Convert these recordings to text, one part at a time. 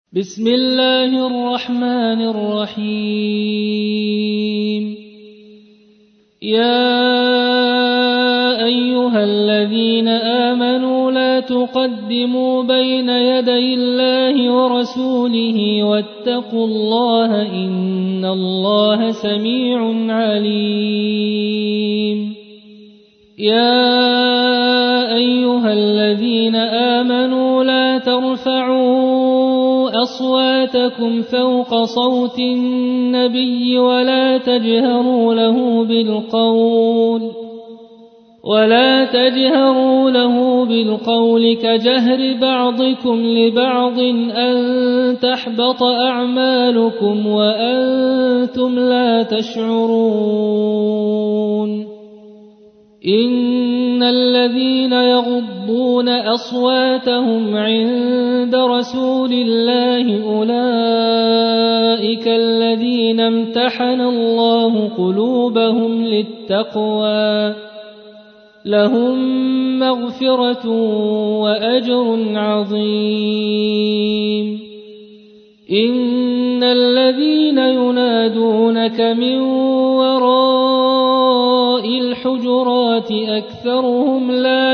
بسم الله الرحمن الرحيم. يا أيها الذين آمنوا لا تقدموا بين يدي الله ورسوله واتقوا الله إن الله سميع عليم. يا أيها الذين آمنوا لا ترفعوا أصواتكم فوق صوت النبي ولا تجهروا له بالقول كجهر بعضكم لبعض أن تحبط أعمالكم وأنتم لا تشعرون. إن الذين يغضون أصواتهم عند رسول الله أولئك الذين امتحن الله قلوبهم للتقوى لهم مغفرة وأجر عظيم. إن الذين ينادونك من وراء الحجرات أكثرهم لا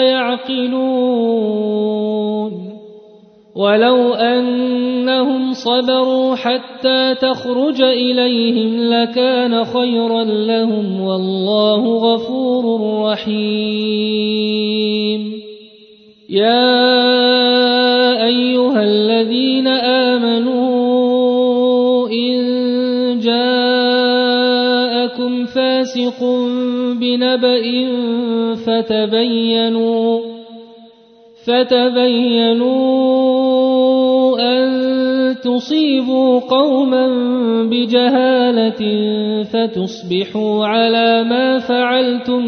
يعقلون. ولو أنهم صبروا حتى تخرج إليهم لكان خيرا لهم والله غفور رحيم. يا أيها الذين آمنوا إن جاءكم فاسق بنبأ فتبينوا أن تصيبوا قوما بجهالة فتصبحوا على ما فعلتم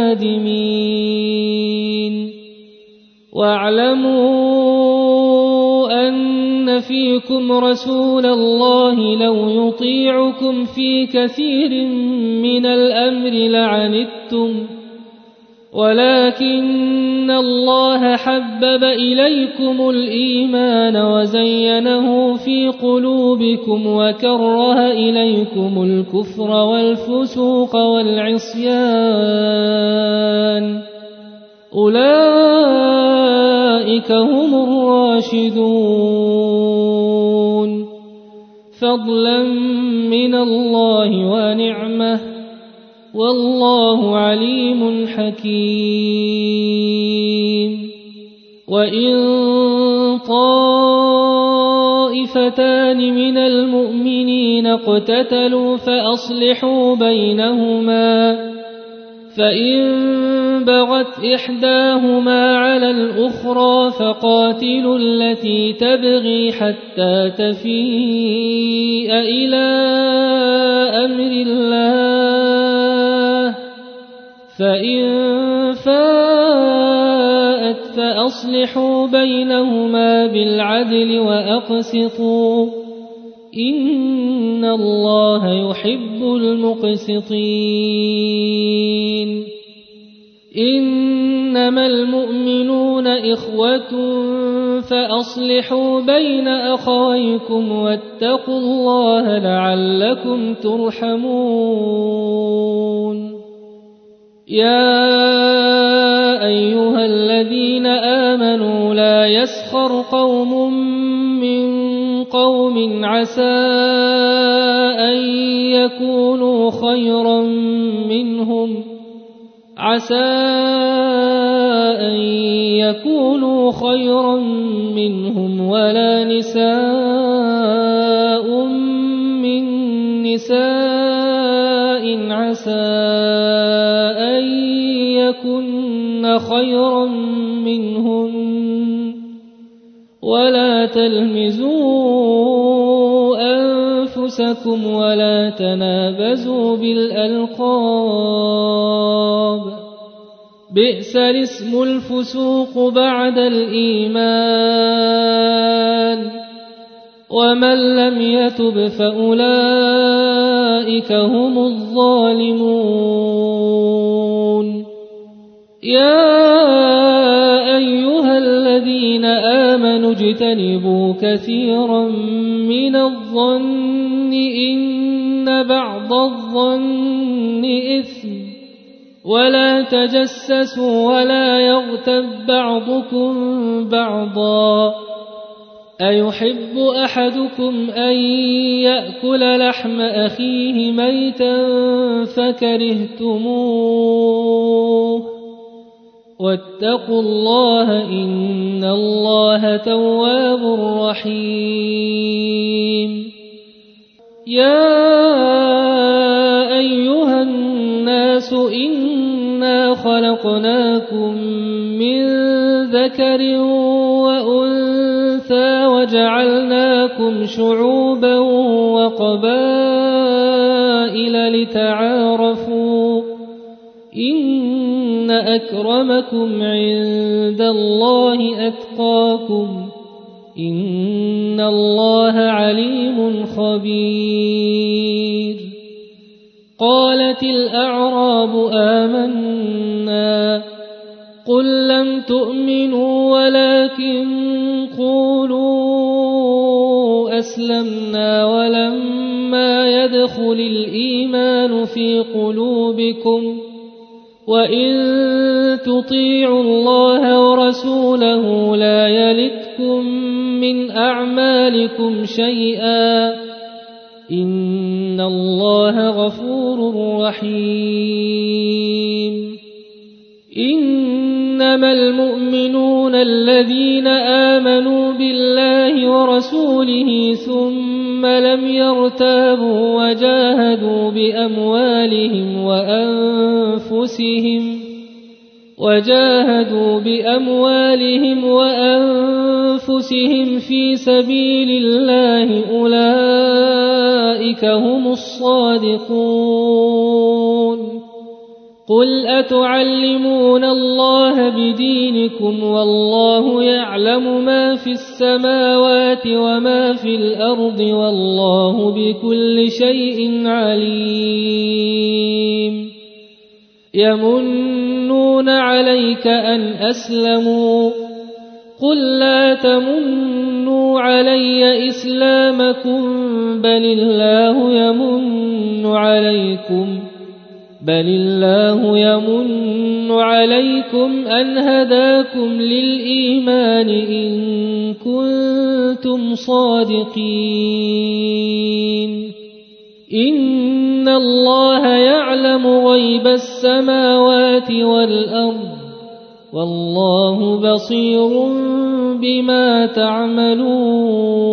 نادمين. واعلموا أن فيكم رسول الله لو يطيعكم في كثير من الأمر لعنتم ولكن الله حبب إليكم الإيمان وزينه في قلوبكم وكره إليكم الكفر والفسوق والعصيان أولئك هم الراشدون فضلا من الله ونعمة والله عليم حكيم. وإن طائفتان من المؤمنين اقتتلوا فأصلحوا بينهما فإن بغت إحداهما على الأخرى فقاتلوا التي تبغي حتى تفيء إلى أمر الله فإن فاءت فأصلحوا بينهما بالعدل وأقسطوا إن الله يحب المقسطين. إنما المؤمنون إخوة فأصلحوا بين أخويكم واتقوا الله لعلكم ترحمون. يا أيها الذين آمنوا لا يسخر قوم من قوم عسى أن يكونوا خيرا منهم ولا نساء من نساء عسى أن يكن خيرا منهن ولا تلمزوا أنفسكم ولا تنابزوا بالألقاب بئس الاسم الفسوق بعد الإيمان ومن لم يتب فأولئك هم الظالمون. يا أيها الذين آمنوا فليجتنبوا كثيرا من الظن إن بعض الظن إثم ولا تجسسوا ولا يغتب بعضكم بعضا أيحب أحدكم أن يأكل لحم أخيه ميتا فكرهتموه واتقوا الله إن الله تواب رحيم يا أيها الناس إنا خلقناكم من ذكر وأنثى وجعلناكم شعوبا وقبائل لتعارفوا إن أكرمكم عند الله أتقاكم إن الله عليم خبير قالت الأعراب آمنا قل لم تؤمنوا ولكن قولوا أسلمنا ولما يدخل الإيمان في قلوبكم وإن تطيعوا الله ورسوله لا يلتكم من أعمالكم شيئا إن الله غفور رحيم إنما المؤمنون الذين آمنوا بالله ورسوله ثم لم يرتابوا وجاهدوا بأموالهم وأنفسهم في سبيل الله أولئك هم الصادقون قل أتعلمون الله بدينكم والله يعلم ما في السماوات وما في الأرض والله بكل شيء عليم يمنون عليك أن أسلموا قل لا تمنوا علي إسلامكم بل الله يمن عليكم أن هداكم للإيمان إن كنتم صادقين إن الله يعلم غيب السماوات والأرض والله بصير بما تعملون